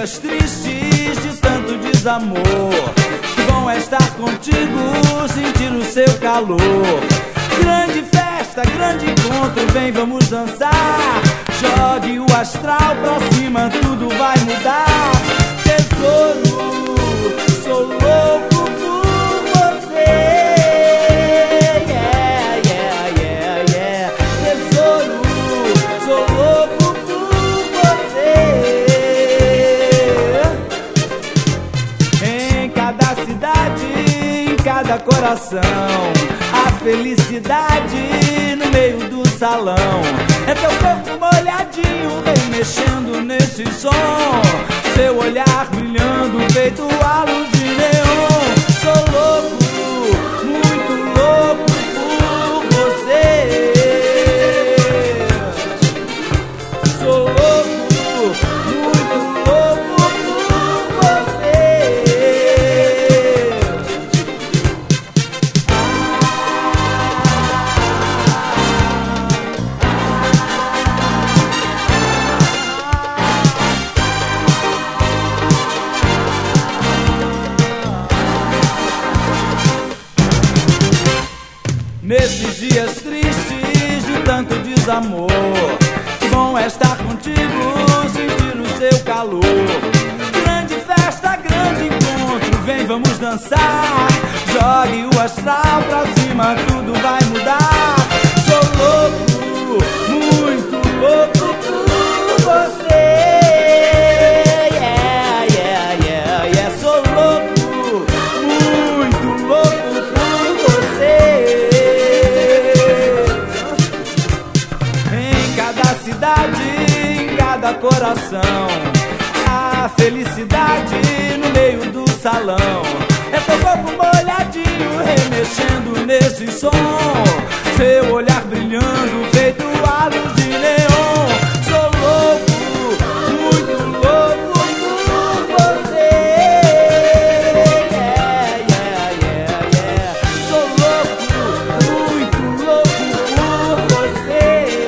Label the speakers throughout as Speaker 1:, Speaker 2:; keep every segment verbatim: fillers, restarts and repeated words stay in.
Speaker 1: dias tristes de tanto desamor, que bom é estar contigo, sentir o seu calor. Grande festa, grande encontro, vem, vamos dançar. Jogue o astral pra cima, tudo vai mudar. Tesouro, sou louco por você. Yeah, yeah, yeah, yeah. Tesouro, sou louco por você. Em cada cidade, em cada coração, a felicidade no meio do salão. É teu corpo molhadinho, vem mexendo nesse som. Seu olhar brilhando, feito a luz de neon. Sou louco, muito louco por você. Sou louco, muito louco por você. Nesses dias tristes de tanto desamor, que bom é estar contigo, sentir o seu calor. Grande festa, grande encontro, vem, vamos dançar. Jogue o astral pra cima, tudo vai mudar. Sou louco, muito louco por você. Yeah, yeah, yeah, yeah. Sou louco, muito louco por você. Cidade, em cada coração, a felicidade no meio do salão. É teu corpo molhadinho, remexendo nesse som. Seu olhar brilhando, feito a luz de neon. Sou louco, muito louco por você. Yeah, yeah, yeah, yeah. Sou louco, muito louco por você.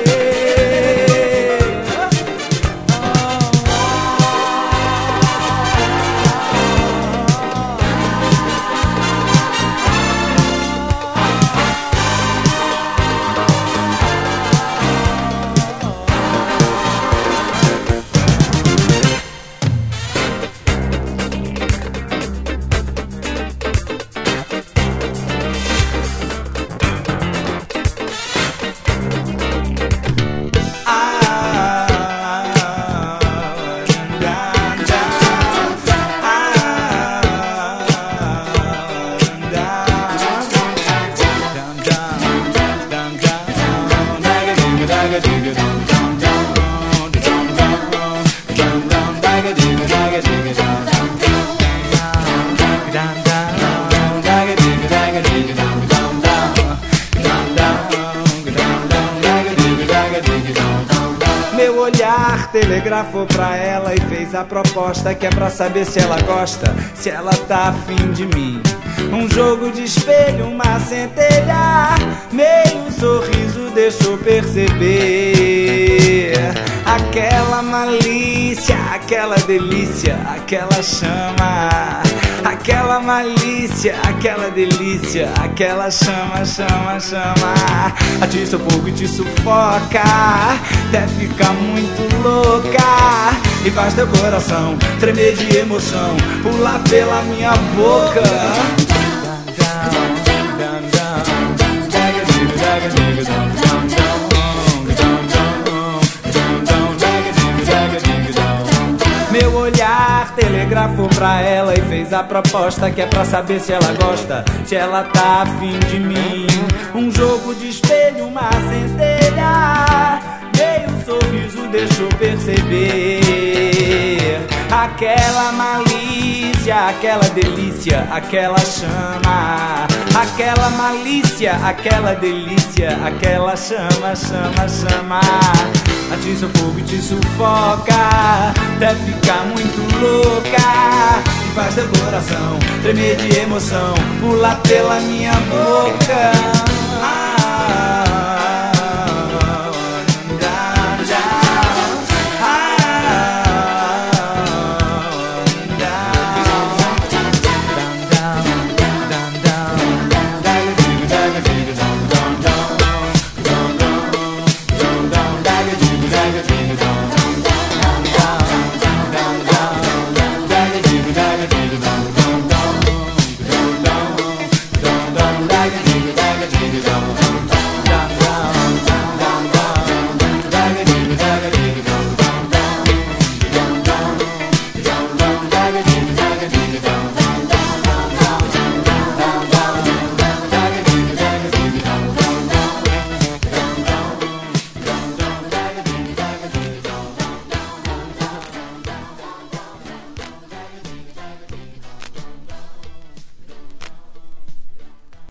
Speaker 1: Meu olhar telegrafou pra ela e fez a proposta, que é pra saber se ela gosta, se ela tá afim de mim. Um jogo de espelho, uma centelha, meio sorriso deixou perceber aquela malícia, aquela delícia, aquela chama. Aquela malícia, aquela delícia, aquela chama, chama, chama. Atiça o fogo e te sufoca, até ficar muito louca. E faz teu coração tremer de emoção, pular pela minha boca. Meu olhar telegrafou pra ela e fez a proposta, que é pra saber se ela gosta, se ela tá afim de mim. Um jogo de espelho, uma centelha, meio sorriso deixou perceber aquela malícia, aquela delícia, aquela chama. Aquela malícia, aquela delícia, aquela chama, chama, chama. Atiça o fogo e te sufoca, até ficar muito louca. E faz teu coração tremer de emoção, pular pela minha boca.
Speaker 2: Ding-a-ding-a-dong.